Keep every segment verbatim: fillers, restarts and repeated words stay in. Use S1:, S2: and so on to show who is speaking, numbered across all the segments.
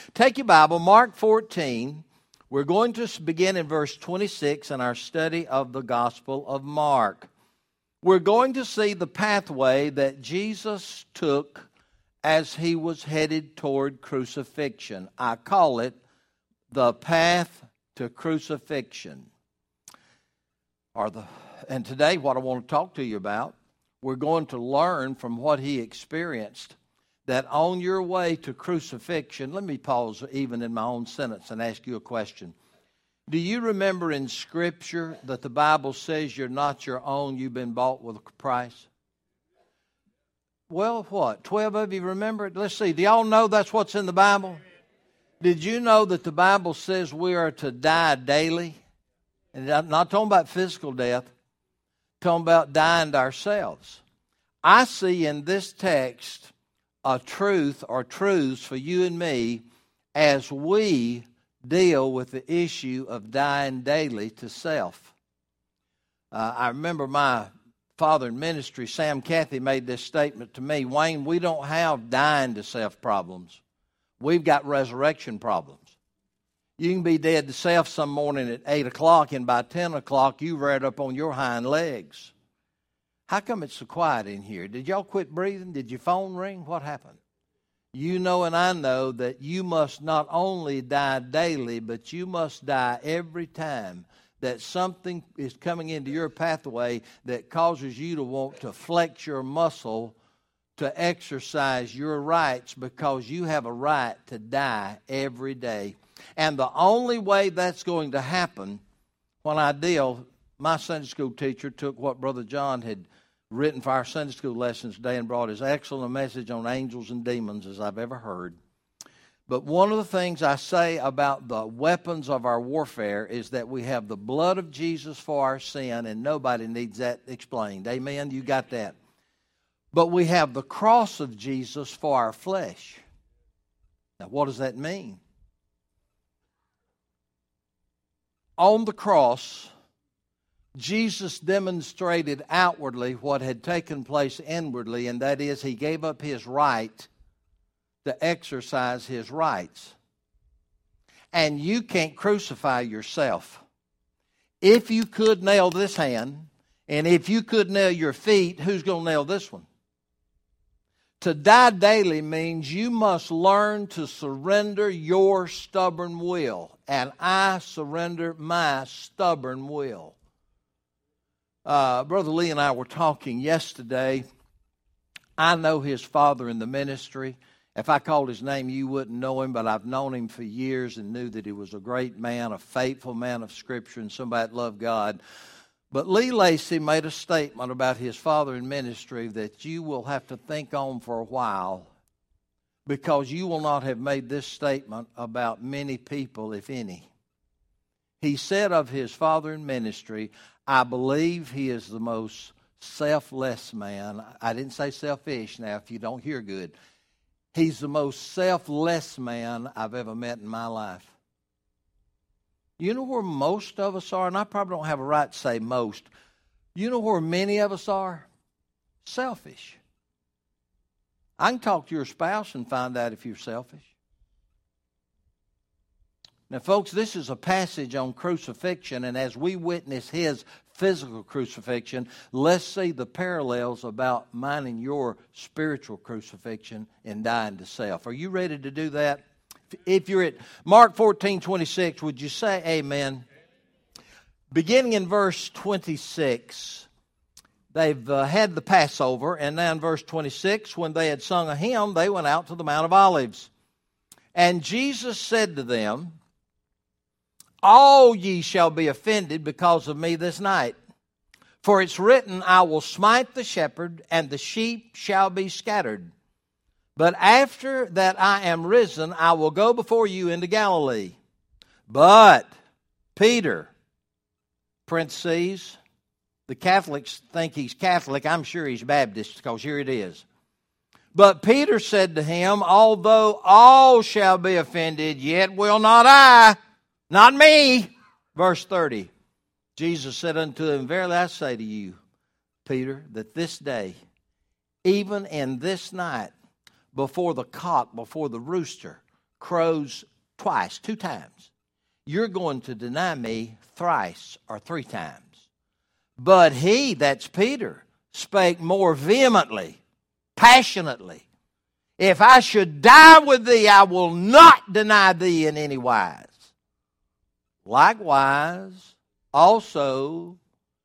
S1: Take your Bible, Mark fourteen. We're going to begin in verse twenty-six in our study of the Gospel of Mark. We're going to see the pathway that Jesus took as he was headed toward crucifixion. I call it the path to crucifixion. Or the, and today what I want to talk to you about, we're going to learn from what he experienced, that on your way to crucifixion, let me pause even in my own sentence and ask you a question. Do you remember in Scripture that the Bible says you're not your own, you've been bought with a price? Well, what? Twelve of you remember it? Let's see. Do y'all know that's what's in the Bible? Did you know that the Bible says we are to die daily? And I'm not talking about physical death. I'm talking about dying to ourselves. I see in this text a truth or truths for you and me as we deal with the issue of dying daily to self. Uh, I remember my father in ministry, Sam Cathy, made this statement to me. Wayne, we don't have dying to self problems. We've got resurrection problems. You can be dead to self some morning at eight o'clock, and by ten o'clock, you've reared up on your hind legs. How come it's so quiet in here? Did y'all quit breathing? Did your phone ring? What happened? You know and I know that you must not only die daily, but you must die every time that something is coming into your pathway that causes you to want to flex your muscle to exercise your rights, because you have a right to die every day. And the only way that's going to happen, when I deal, my Sunday school teacher took what Brother John had written for our Sunday school lessons today and brought as excellent a message on angels and demons as I've ever heard. But one of the things I say about the weapons of our warfare is that we have the blood of Jesus for our sin, and nobody needs that explained. Amen? You got that. But we have the cross of Jesus for our flesh. Now, what does that mean? On the cross, Jesus demonstrated outwardly what had taken place inwardly, and that is he gave up his right to exercise his rights. And you can't crucify yourself. If you could nail this hand, and if you could nail your feet, who's going to nail this one? To die daily means you must learn to surrender your stubborn will. And I surrender my stubborn will. Uh, Brother Lee and I were talking yesterday. I know his father in the ministry. If I called his name, you wouldn't know him, but I've known him for years and knew that he was a great man, a faithful man of Scripture, and somebody that loved God. But Lee Lacy made a statement about his father in ministry that you will have to think on for a while, because you will not have made this statement about many people, if any. He said of his father in ministry, I believe he is the most selfless man. I didn't say selfish now, if you don't hear good. He's the most selfless man I've ever met in my life. You know where most of us are? And I probably don't have a right to say most. You know where many of us are? Selfish. I can talk to your spouse and find out if you're selfish. Now, folks, this is a passage on crucifixion, and as we witness his physical crucifixion, let's see the parallels about mine and your spiritual crucifixion and dying to self. Are you ready to do that? If you're at Mark fourteen twenty-six, would you say amen? Beginning in verse twenty-six, they've uh, had the Passover, and now in verse twenty-six, when they had sung a hymn, they went out to the Mount of Olives. And Jesus said to them, all ye shall be offended because of me this night. For it's written, I will smite the shepherd, and the sheep shall be scattered. But after that I am risen, I will go before you into Galilee. But Peter, parentheses, the Catholics think he's Catholic. I'm sure he's Baptist, because here it is. But Peter said to him, although all shall be offended, yet will not I, not me. Verse thirty, Jesus said unto him, verily I say to you, Peter, that this day, even in this night, before the cock, before the rooster crows twice, two times, you're going to deny me thrice or three times. But he, that's Peter, spake more vehemently, passionately. If I should die with thee, I will not deny thee in any wise. Likewise, also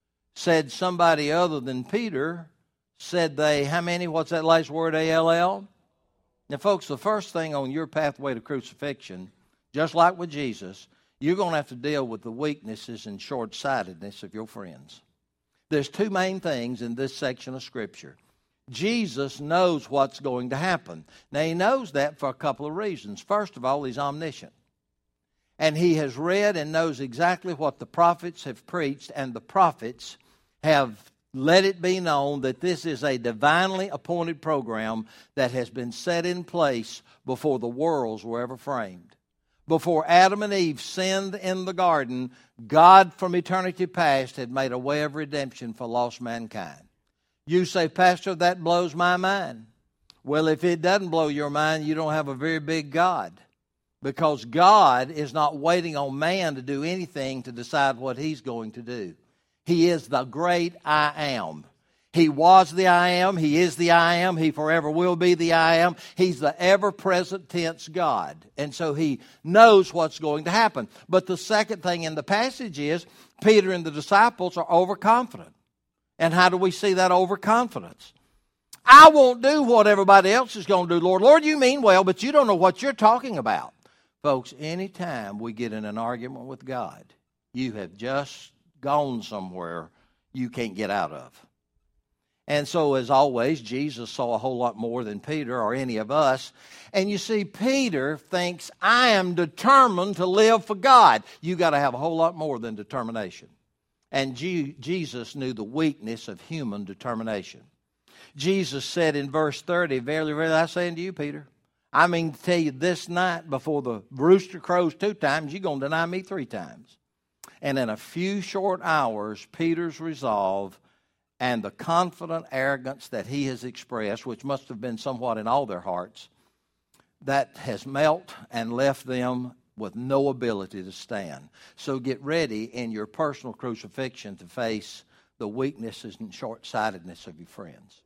S1: said somebody other than Peter, said they, how many? What's that last word, A L L? Now, folks, the first thing on your pathway to crucifixion, just like with Jesus, you're going to have to deal with the weaknesses and short-sightedness of your friends. There's two main things in this section of Scripture. Jesus knows what's going to happen. Now, he knows that for a couple of reasons. First of all, he's omniscient. And he has read and knows exactly what the prophets have preached, and the prophets have let it be known that this is a divinely appointed program that has been set in place before the worlds were ever framed. Before Adam and Eve sinned in the garden, God from eternity past had made a way of redemption for lost mankind. You say, Pastor, that blows my mind. Well, if it doesn't blow your mind, you don't have a very big God. Because God is not waiting on man to do anything to decide what he's going to do. He is the great I am. He was the I am. He is the I am. He forever will be the I am. He's the ever-present tense God. And so he knows what's going to happen. But the second thing in the passage is Peter and the disciples are overconfident. And how do we see that overconfidence? I won't do what everybody else is going to do, Lord. Lord, you mean well, but you don't know what you're talking about. Folks, anytime we get in an argument with God, you have just gone somewhere you can't get out of. And so, as always, Jesus saw a whole lot more than Peter or any of us. And you see, Peter thinks, I am determined to live for God. You got to have a whole lot more than determination. And G- Jesus knew the weakness of human determination. Jesus said in verse thirty, Verily, verily, I say unto you, Peter, I mean to tell you this night before the rooster crows two times, you're going to deny me three times. And in a few short hours, Peter's resolve and the confident arrogance that he has expressed, which must have been somewhat in all their hearts, that has melted and left them with no ability to stand. So get ready in your personal crucifixion to face the weaknesses and short-sightedness of your friends.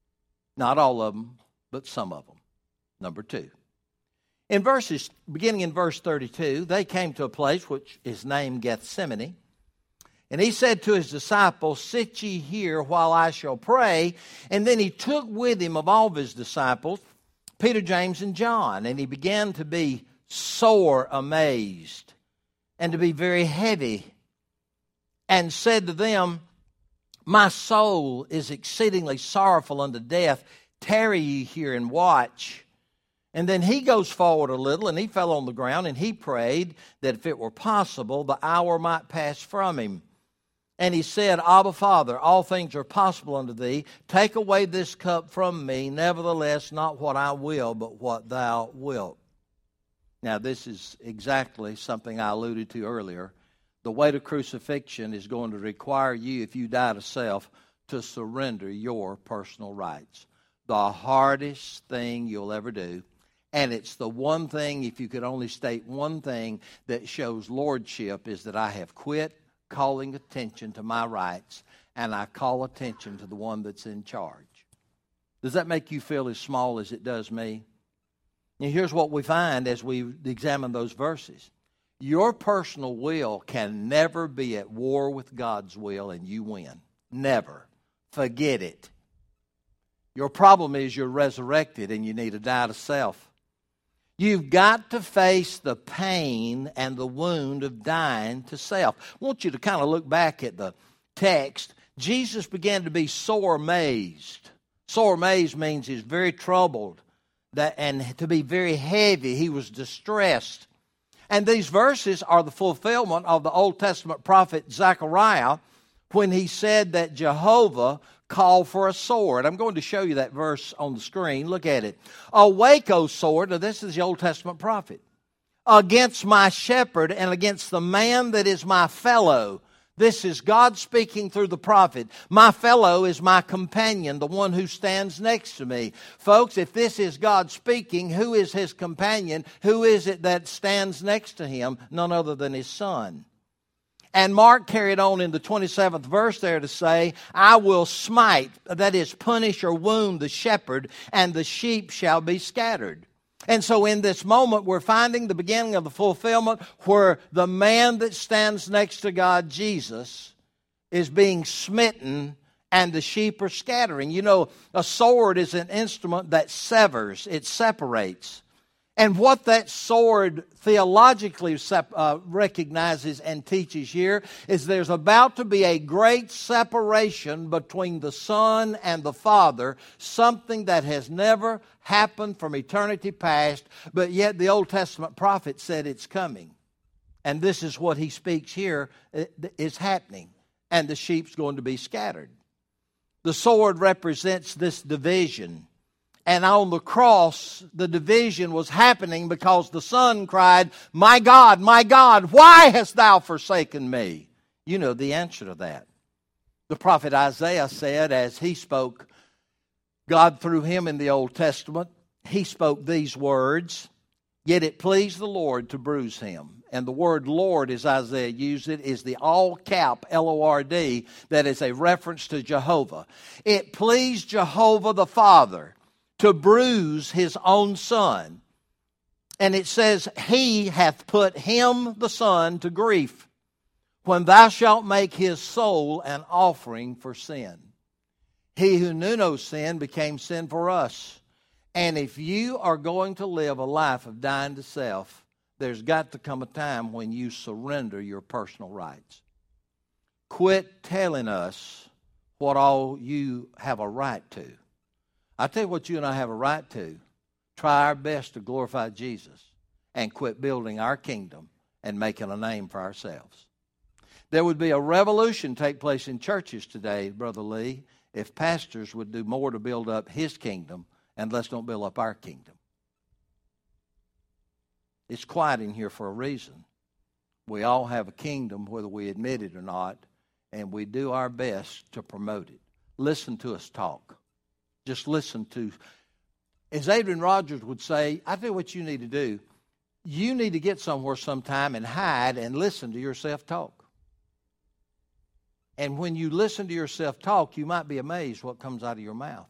S1: Not all of them, but some of them. Number two. In verses, beginning in verse thirty-two, they came to a place which is named Gethsemane. And he said to his disciples, Sit ye here while I shall pray. And then he took with him of all of his disciples, Peter, James, and John. And he began to be sore amazed and to be very heavy. And said to them, My soul is exceedingly sorrowful unto death. Tarry ye here and watch. And then he goes forward a little, and he fell on the ground, and he prayed that if it were possible, the hour might pass from him. And he said, Abba, Father, all things are possible unto thee. Take away this cup from me. Nevertheless, not what I will, but what thou wilt. Now, this is exactly something I alluded to earlier. The way to crucifixion is going to require you, if you die to self, to surrender your personal rights. The hardest thing you'll ever do. And it's the one thing, if you could only state one thing that shows lordship, is that I have quit calling attention to my rights, and I call attention to the one that's in charge. Does that make you feel as small as it does me? And here's what we find as we examine those verses. Your personal will can never be at war with God's will and you win. Never. Forget it. Your problem is you're resurrected and you need to die to self. You've got to face the pain and the wound of dying to self. I want you to kind of look back at the text. Jesus began to be sore amazed. Sore amazed means he's very troubled, that, and to be very heavy. He was distressed. And these verses are the fulfillment of the Old Testament prophet Zechariah when he said that Jehovah called for a sword. I'm going to show you that verse on the screen. Look at it. Awake, O sword. Now, this is the Old Testament prophet. Against my shepherd and against the man that is my fellow. This is God speaking through the prophet. My fellow is my companion, the one who stands next to me. Folks, if this is God speaking, who is his companion? Who is it that stands next to him? None other than his son. And Mark carried on in the twenty-seventh verse there to say, I will smite, that is, punish or wound the shepherd, and the sheep shall be scattered. And so in this moment, we're finding the beginning of the fulfillment where the man that stands next to God, Jesus, is being smitten and the sheep are scattering. You know, a sword is an instrument that severs, it separates. And what that sword theologically uh, recognizes and teaches here is there's about to be a great separation between the Son and the Father, something that has never happened from eternity past, but yet the Old Testament prophet said it's coming. And this is what he speaks here is happening, and the sheep's going to be scattered. The sword represents this division. And on the cross, the division was happening because the Son cried, My God, my God, why hast thou forsaken me? You know the answer to that. The prophet Isaiah said, as he spoke, God through him in the Old Testament, he spoke these words, Yet it pleased the Lord to bruise him. And the word Lord, as Isaiah used it, is the all-cap L O R D that is a reference to Jehovah. It pleased Jehovah the Father to bruise his own Son. And it says, He hath put him, the Son, to grief, when thou shalt make his soul an offering for sin. He who knew no sin became sin for us. And if you are going to live a life of dying to self, there's got to come a time when you surrender your personal rights. Quit telling us what all you have a right to. I tell you what you and I have a right to. Try our best to glorify Jesus and quit building our kingdom and making a name for ourselves. There would be a revolution take place in churches today, Brother Lee, if pastors would do more to build up his kingdom and let's don't build up our kingdom. It's quiet in here for a reason. We all have a kingdom, whether we admit it or not, and we do our best to promote it. Listen to us talk. Just listen to, as Adrian Rogers would say, I tell you what you need to do. You need to get somewhere sometime and hide and listen to yourself talk. And when you listen to yourself talk, you might be amazed what comes out of your mouth.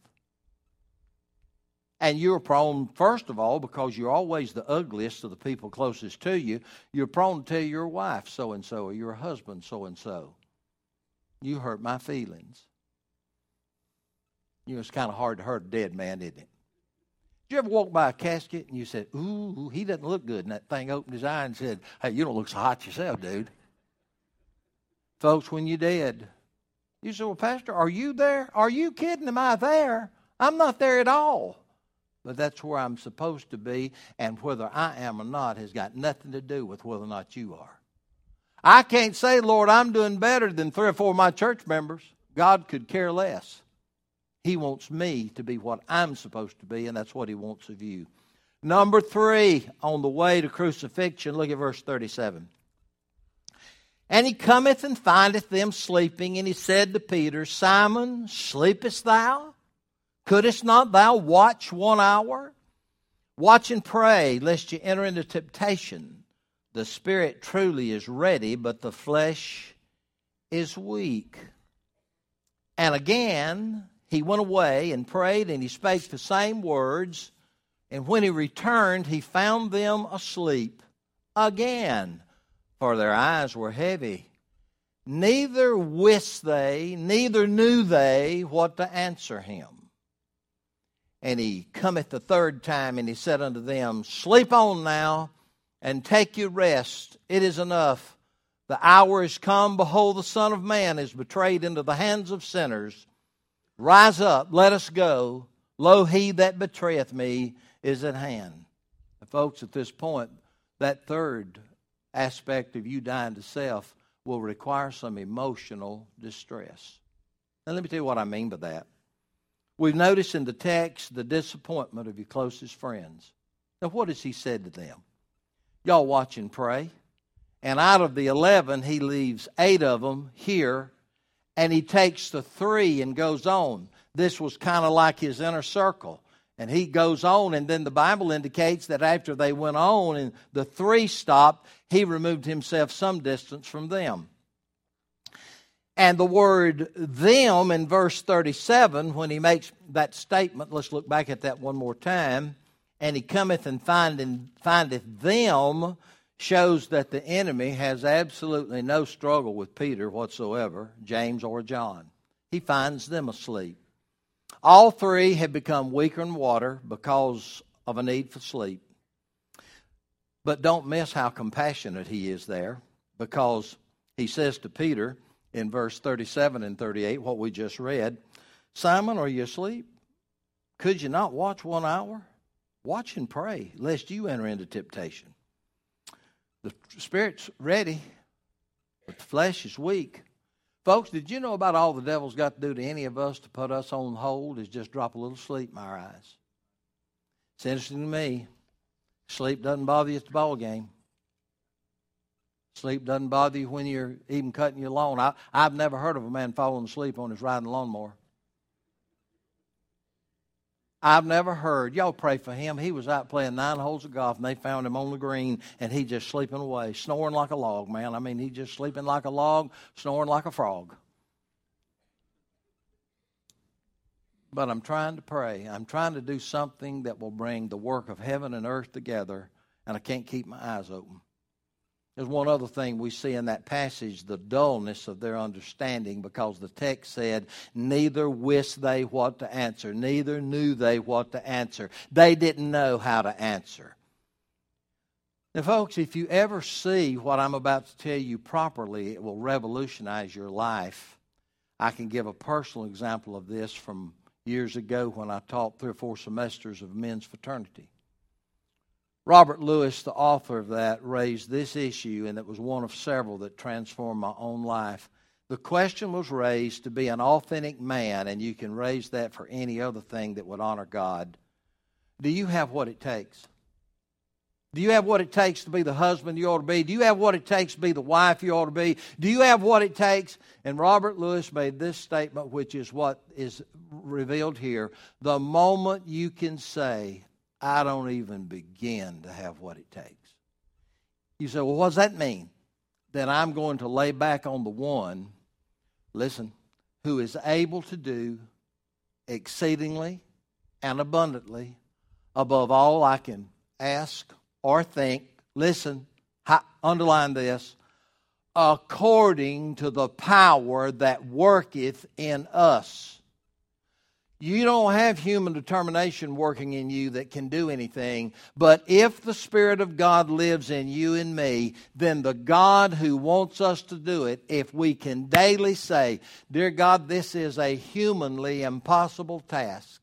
S1: And you're prone, first of all, because you're always the ugliest of the people closest to you, you're prone to tell your wife so-and-so or your husband so-and-so. You hurt my feelings. You know, it's kind of hard to hurt a dead man, isn't it? Did you ever walk by a casket and you said, ooh, he doesn't look good, and that thing opened his eye and said, hey, you don't look so hot yourself, dude. Folks, when you're dead, you say, well, Pastor, are you there? Are you kidding? Am I there? I'm not there at all. But that's where I'm supposed to be, and whether I am or not has got nothing to do with whether or not you are. I can't say, Lord, I'm doing better than three or four of my church members. God could care less. He wants me to be what I'm supposed to be, and that's what he wants of you. Number three, on the way to crucifixion, look at verse thirty-seven. And he cometh and findeth them sleeping, and he said to Peter, Simon, sleepest thou? Couldest not thou watch one hour? Watch and pray, lest you enter into temptation. The spirit truly is ready, but the flesh is weak. And again, he went away and prayed, and he spake the same words. And when he returned, he found them asleep again, for their eyes were heavy. Neither wist they, neither knew they what to answer him. And he cometh the third time, and he said unto them, Sleep on now, and take your rest. It is enough. The hour is come. Behold, the Son of Man is betrayed into the hands of sinners. Rise up, let us go. Lo, he that betrayeth me is at hand. And folks, at this point, that third aspect of you dying to self will require some emotional distress. Now, let me tell you what I mean by that. We've noticed in the text the disappointment of your closest friends. Now, what has he said to them? Y'all watch and pray. And out of the eleven, he leaves eight of them here, and he takes the three and goes on. This was kind of like his inner circle. And he goes on, and then the Bible indicates that after they went on and the three stopped, he removed himself some distance from them. And the word them in verse thirty-seven, when he makes that statement, let's look back at that one more time. And he cometh and findeth, findeth them, shows that the enemy has absolutely no struggle with Peter whatsoever, James or John. He finds them asleep. All three have become weaker in water because of a need for sleep. But don't miss how compassionate he is there, because he says to Peter in verse thirty-seven and thirty-eight, what we just read, Simon, are you asleep? Could you not watch one hour? Watch and pray, lest you enter into temptation. The spirit's ready, but the flesh is weak. Folks, did you know about all the devil's got to do to any of us to put us on hold is just drop a little sleep in our eyes? It's interesting to me. Sleep doesn't bother you at the ball game. Sleep doesn't bother you when you're even cutting your lawn. I, I've never heard of a man falling asleep on his riding lawnmower. I've never heard. Y'all pray for him. He was out playing nine holes of golf, and they found him on the green, and he just sleeping away, snoring like a log, man. I mean, he just sleeping like a log, snoring like a frog. But I'm trying to pray. I'm trying to do something that will bring the work of heaven and earth together, and I can't keep my eyes open. There's one other thing we see in that passage, the dullness of their understanding, because the text said, neither wist they what to answer, neither knew they what to answer. They didn't know how to answer. Now, folks, if you ever see what I'm about to tell you properly, it will revolutionize your life. I can give a personal example of this from years ago when I taught three or four semesters of men's fraternity. Robert Lewis, the author of that, raised this issue, and it was one of several that transformed my own life. The question was raised to be an authentic man, and you can raise that for any other thing that would honor God. Do you have what it takes? Do you have what it takes to be the husband you ought to be? Do you have what it takes to be the wife you ought to be? Do you have what it takes? And Robert Lewis made this statement, which is what is revealed here. The moment you can say, I don't even begin to have what it takes. You say, well, what does that mean? Then I'm going to lay back on the one, listen, who is able to do exceedingly and abundantly above all I can ask or think. Listen, underline this, according to the power that worketh in us. You don't have human determination working in you that can do anything. But if the Spirit of God lives in you and me, then the God who wants us to do it, if we can daily say, dear God, this is a humanly impossible task.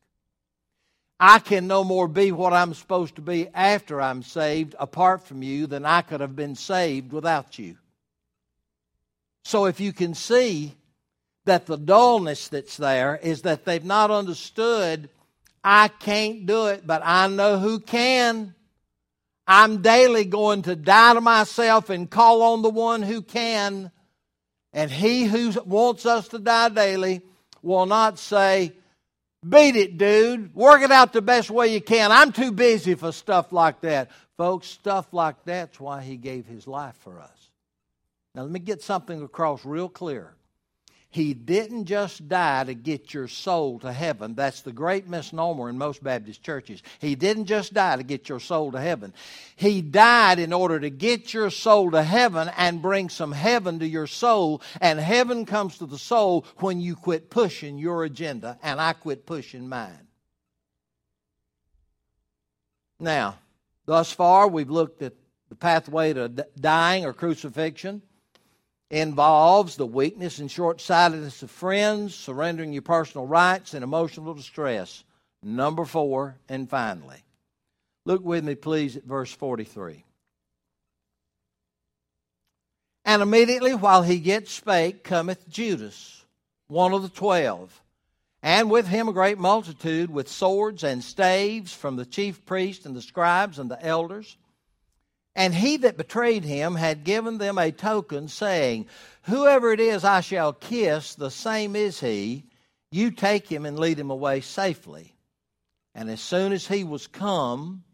S1: I can no more be what I'm supposed to be after I'm saved apart from you than I could have been saved without you. So if you can see that the dullness that's there is that they've not understood, I can't do it, but I know who can. I'm daily going to die to myself and call on the one who can. And he who wants us to die daily will not say, beat it, dude. Work it out the best way you can. I'm too busy for stuff like that. Folks, stuff like that's why he gave his life for us. Now let me get something across real clear. He didn't just die to get your soul to heaven. That's the great misnomer in most Baptist churches. He didn't just die to get your soul to heaven. He died in order to get your soul to heaven and bring some heaven to your soul. And heaven comes to the soul when you quit pushing your agenda and I quit pushing mine. Now, thus far we've looked at the pathway to dying or crucifixion. Involves the weakness and short-sightedness of friends, surrendering your personal rights, and emotional distress. Number four, and finally. Look with me, please, at verse forty-three. And immediately while he yet spake, cometh Judas, one of the twelve, and with him a great multitude with swords and staves from the chief priests and the scribes and the elders. And he that betrayed him had given them a token, saying, Whoever it is I shall kiss, the same is he. You take him and lead him away safely. And as soon as he was come,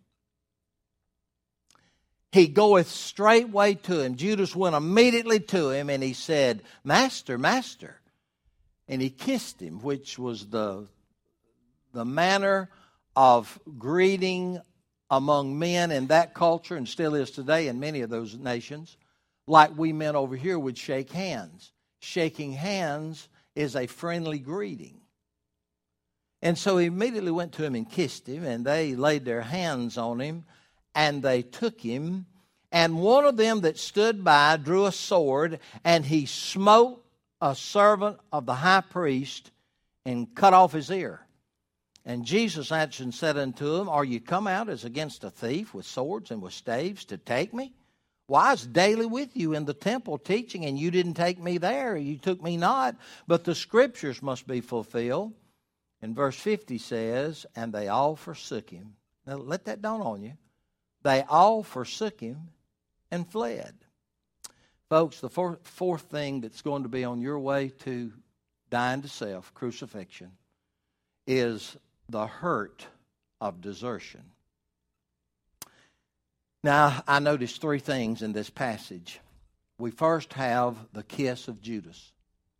S1: he goeth straightway to him. Judas went immediately to him, and he said, Master, Master. And he kissed him, which was the, the manner of greeting among men in that culture, and still is today in many of those nations, like we men over here would shake hands. Shaking hands is a friendly greeting. And so he immediately went to him and kissed him, and they laid their hands on him, and they took him. And one of them that stood by drew a sword, and he smote a servant of the high priest and cut off his ear. And Jesus answered and said unto him, Are you come out as against a thief with swords and with staves to take me? Well, I was daily with you in the temple teaching, and you didn't take me there. You took me not. But the scriptures must be fulfilled. And verse fifty says, And they all forsook him. Now let that dawn on you. They all forsook him and fled. Folks, the fourth, fourth thing that's going to be on your way to dying to self, crucifixion, is the hurt of desertion. Now, I noticed three things in this passage. We first have the kiss of Judas.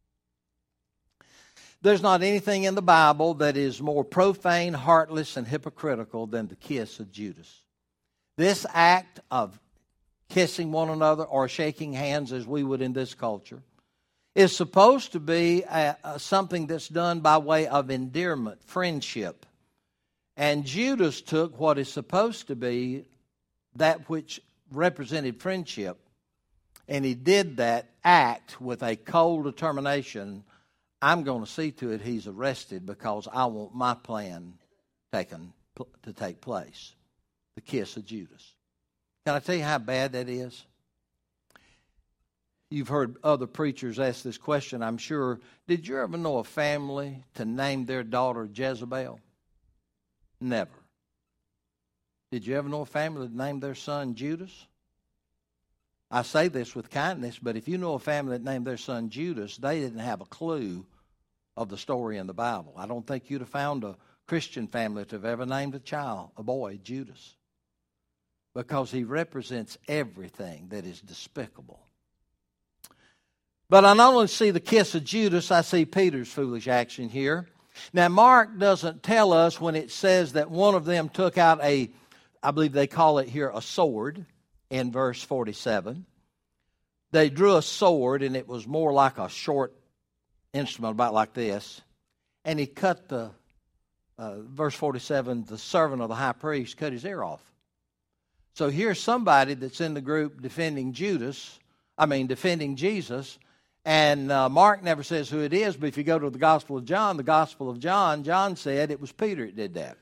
S1: There's not anything in the Bible that is more profane, heartless, and hypocritical than the kiss of Judas. This act of kissing one another or shaking hands, as we would in this culture, is supposed to be a, a, something that's done by way of endearment, friendship. And Judas took what is supposed to be that which represented friendship, and he did that act with a cold determination. I'm going to see to it he's arrested because I want my plan taken to take place. The kiss of Judas. Can I tell you how bad that is? You've heard other preachers ask this question, I'm sure. Did you ever know a family to name their daughter Jezebel? Never. Did you ever know a family that named their son Judas? I say this with kindness, but if you know a family that named their son Judas, they didn't have a clue of the story in the Bible. I don't think you'd have found a Christian family to have ever named a child, a boy, Judas, because he represents everything that is despicable. But I not only see the kiss of Judas, I see Peter's foolish action here. Now, Mark doesn't tell us when it says that one of them took out a, I believe they call it here, a sword in verse forty-seven. They drew a sword, and it was more like a short instrument, about like this. And he cut the, uh, verse forty-seven, the servant of the high priest cut his ear off. So here's somebody that's in the group defending Judas, I mean defending Jesus, and uh, Mark never says who it is, but if you go to the Gospel of John, the Gospel of John, John said it was Peter that did that.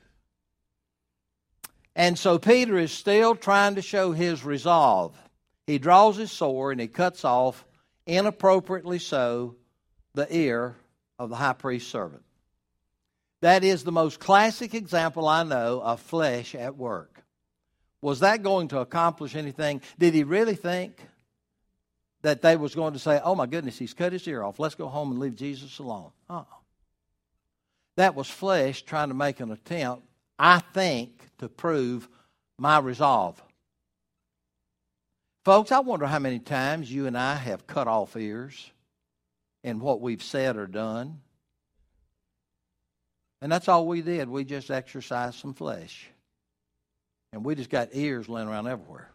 S1: And so Peter is still trying to show his resolve. He draws his sword and he cuts off, inappropriately so, the ear of the high priest's servant. That is the most classic example I know of flesh at work. Was that going to accomplish anything? Did he really think that they was going to say, oh my goodness, he's cut his ear off, let's go home and leave Jesus alone? Uh-uh. That was flesh trying to make an attempt, I think, to prove my resolve. Folks, I wonder how many times you and I have cut off ears in what we've said or done. And that's all we did. We just exercised some flesh. And we just got ears laying around everywhere.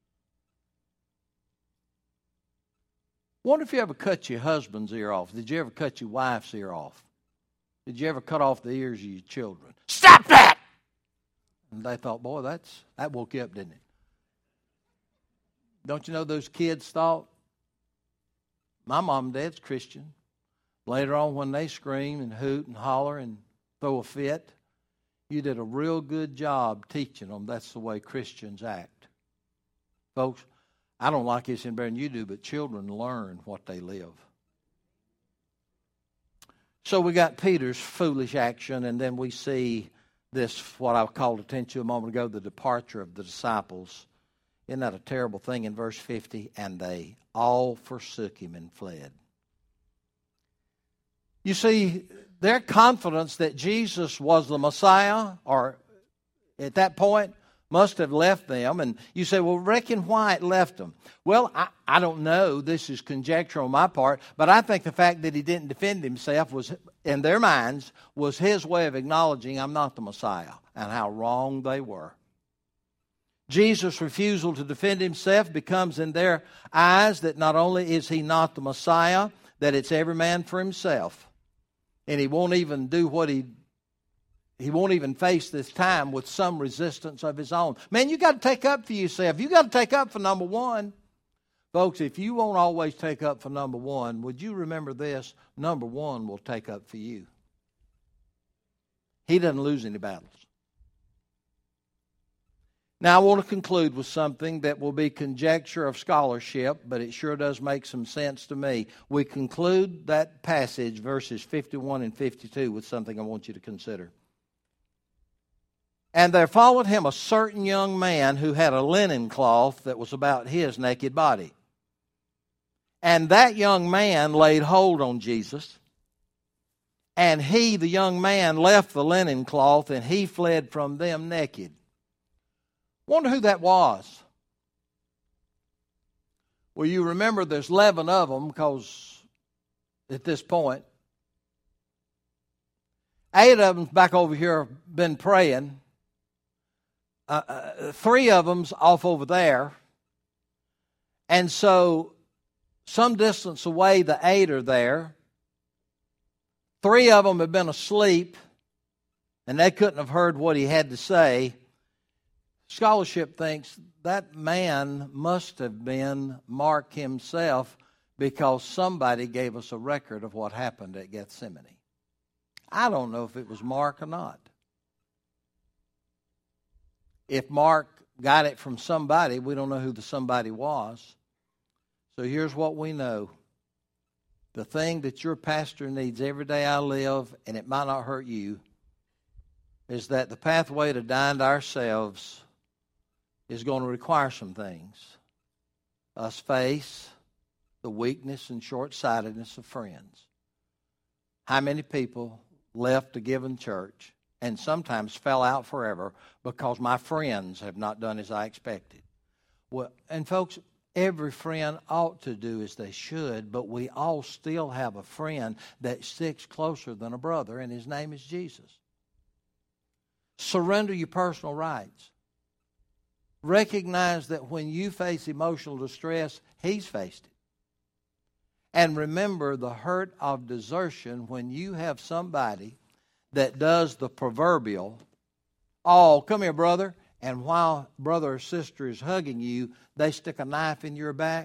S1: Wonder if you ever cut your husband's ear off. Did you ever cut your wife's ear off? Did you ever cut off the ears of your children? Stop that! And they thought, boy, that's that woke you up, didn't it? Don't you know those kids thought? My mom and dad's Christian. Later on, when they scream and hoot and holler and throw a fit, you did a real good job teaching them that's the way Christians act. Folks, I don't like this any better than you do, but children learn what they live. So we got Peter's foolish action, and then we see this, what I called attention to a moment ago, the departure of the disciples Isn't that a terrible thing in verse fifty? And they all forsook him and fled. You see, their confidence that Jesus was the Messiah, or at that point, must have left them. And you say, well, reckon why it left them. Well, I, I don't know. This is conjecture on my part. But I think the fact that he didn't defend himself was, in their minds, was his way of acknowledging, I'm not the Messiah, and how wrong they were. Jesus' refusal to defend himself becomes in their eyes that not only is he not the Messiah, that it's every man for himself. And he won't even do what he He won't even face this time with some resistance of his own. Man, you got to take up for yourself. You got to take up for number one. Folks, if you won't always take up for number one, would you remember this? Number one will take up for you. He doesn't lose any battles. Now, I want to conclude with something that will be conjecture of scholarship, but it sure does make some sense to me. We conclude that passage, verses fifty-one and fifty-two, with something I want you to consider. And there followed him a certain young man who had a linen cloth that was about his naked body. And that young man laid hold on Jesus. And he, the young man, left the linen cloth, and he fled from them naked. Wonder who that was. Well, you remember there's eleven of them, because at this point, eight of them back over here been praying. Uh, uh, three of them's off over there. And so, some distance away, the eight are there. Three of them have been asleep, and they couldn't have heard what he had to say. Scholarship thinks that man must have been Mark himself, because somebody gave us a record of what happened at Gethsemane. I don't know if it was Mark or not. If Mark got it from somebody, we don't know who the somebody was. So here's what we know. The thing that your pastor needs every day I live, and it might not hurt you, is that the pathway to dying to ourselves is going to require some things. Us face the weakness and short-sightedness of friends. How many people left a given church and sometimes fell out forever because my friends have not done as I expected? Well, and folks, every friend ought to do as they should, but we all still have a friend that sticks closer than a brother, and his name is Jesus. Surrender your personal rights. Recognize that when you face emotional distress, he's faced it. And remember the hurt of desertion when you have somebody that does the proverbial, oh, come here, brother, and while brother or sister is hugging you, they stick a knife in your back.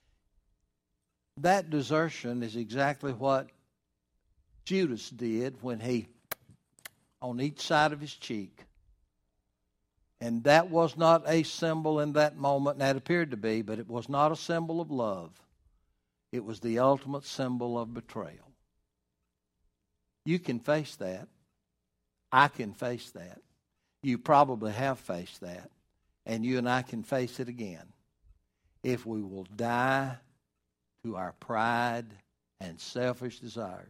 S1: That desertion is exactly what Judas did when he, on each side of his cheek. And that was not a symbol in that moment, and that appeared to be, but it was not a symbol of love. It was the ultimate symbol of betrayal. You can face that. I can face that. You probably have faced that. And you and I can face it again. If we will die to our pride and selfish desires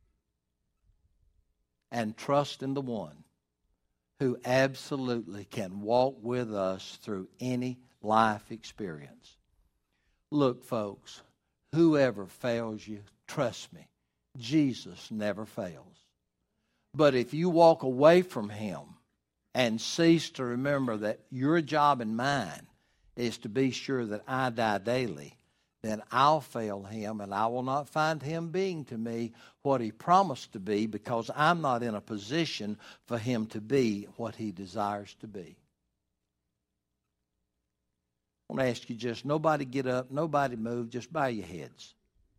S1: and trust in the one who absolutely can walk with us through any life experience. Look, folks, whoever fails you, trust me, Jesus never fails. But if you walk away from him and cease to remember that your job and mine is to be sure that I die daily, then I'll fail him, and I will not find him being to me what he promised to be, because I'm not in a position for him to be what he desires to be. I want to ask you just, nobody get up, nobody move, just bow your heads.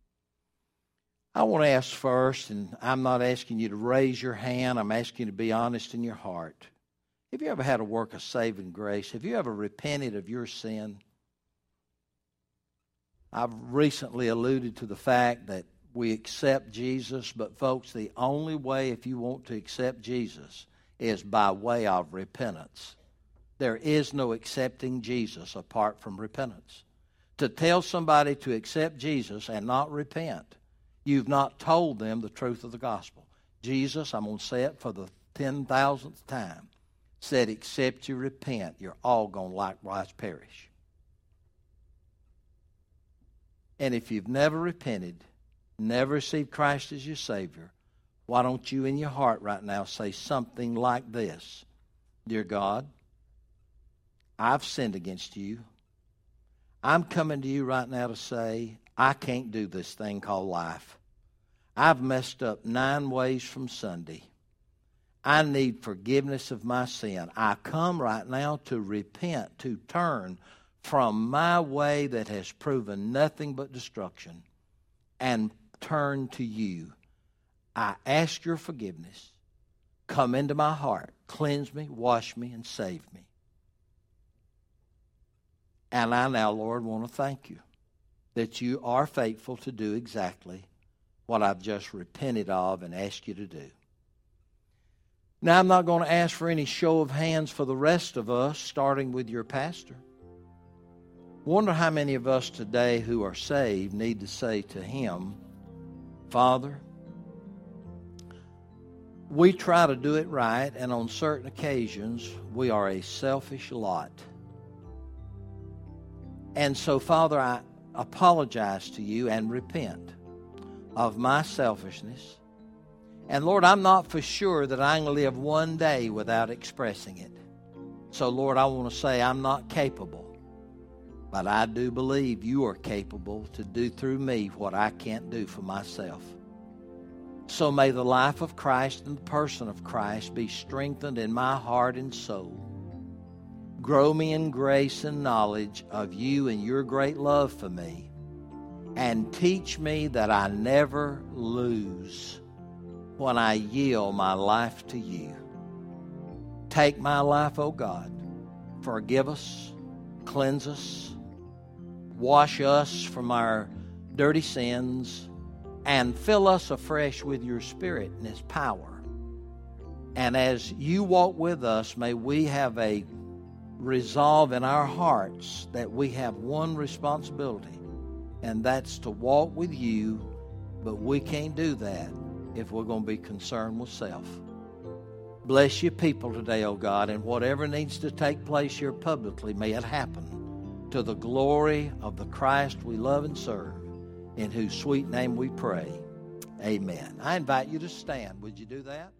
S1: I want to ask first, and I'm not asking you to raise your hand, I'm asking you to be honest in your heart. Have you ever had a work of saving grace? Have you ever repented of your sin? I've recently alluded to the fact that we accept Jesus, but folks, the only way if you want to accept Jesus is by way of repentance. There is no accepting Jesus apart from repentance. To tell somebody to accept Jesus and not repent, you've not told them the truth of the gospel. Jesus, I'm going to say it for the ten thousandth time, said, except you repent, you're all going to likewise perish. And if you've never repented, never received Christ as your Savior, why don't you in your heart right now say something like this? Dear God, I've sinned against you. I'm coming to you right now to say, I can't do this thing called life. I've messed up nine ways from Sunday. I need forgiveness of my sin. I come right now to repent, to turn from my way that has proven nothing but destruction and turn to you. I ask your forgiveness. Come into my heart. Cleanse me, wash me, and save me. And I now, Lord, want to thank you that you are faithful to do exactly what I've just repented of and asked you to do. Now, I'm not going to ask for any show of hands for the rest of us, starting with your pastor. Wonder how many of us today who are saved need to say to him, Father, we try to do it right, and on certain occasions, we are a selfish lot. And so, Father, I apologize to you and repent of my selfishness. And, Lord, I'm not for sure that I can live one day without expressing it. So, Lord, I want to say I'm not capable. But I do believe you are capable to do through me what I can't do for myself. So may the life of Christ and the person of Christ be strengthened in my heart and soul. Grow me in grace and knowledge of you and your great love for me. And teach me that I never lose when I yield my life to you. Take my life, O God. Forgive us, cleanse us, wash us from our dirty sins, and fill us afresh with your Spirit and His power. And as you walk with us, may we have a resolve in our hearts that we have one responsibility, and that's to walk with you, but we can't do that if we're going to be concerned with self. Bless your people today, O God, and whatever needs to take place here publicly, may it happen to the glory of the Christ we love and serve, in whose sweet name we pray. Amen. I invite you to stand. Would you do that?